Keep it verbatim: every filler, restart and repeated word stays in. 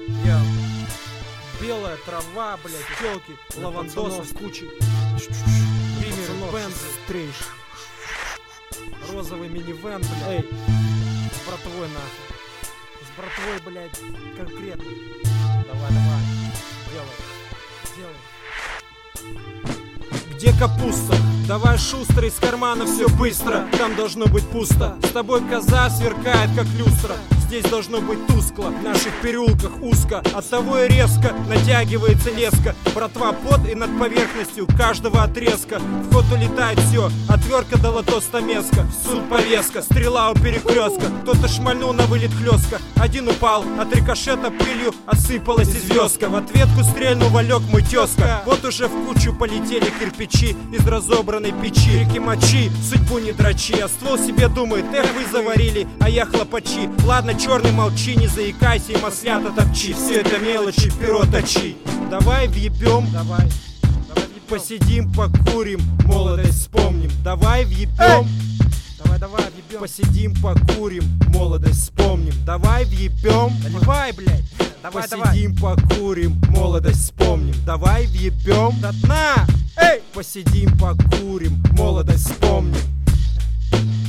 Я белая трава, блядь, телки, лавандосов с кучей. Пример Бенз, стрейш. розовый минивэн, блядь. Эй, С братвой нахуй. С братвой, блядь, конкретно. Давай, давай. Делай. Делай. Где капуста? Давай шустро, из кармана все быстро. Там должно быть пусто. С тобой коза сверкает, как люстра. Здесь должно быть тускло, в наших переулках узко. Оттого и резко натягивается леска. Братва под и над поверхностью каждого отрезка. В ход улетает все, отвертка до лотостамеска. Суд повестка, стрела у перекрестка. Кто-то шмальнул на вылет хлестка. Один упал, от рикошета пылью осыпалась и звездка. В ответку стрельнул Валек мой тезка. Вот уже в кучу полетели кирпичи из разобранной печи. Реки мочи, судьбу не дрочи. А ствол себе думает, эх, вы заварили, а я хлопачи. Ладно, черный, молчи, не заикайся и маслята топчи. Все это мелочи, перо точи. Давай въебем, давай, давай въебем. Посидим, покурим, молодость вспомним. Давай въебем, давай, давай въебем. Посидим, покурим, молодость вспомним. Давай въебем, наливай, блядь. Давай, посидим, давай. Покурим, молодость вспомним. Давай въебем до дна. Эй! Посидим, покурим, молодость вспомним.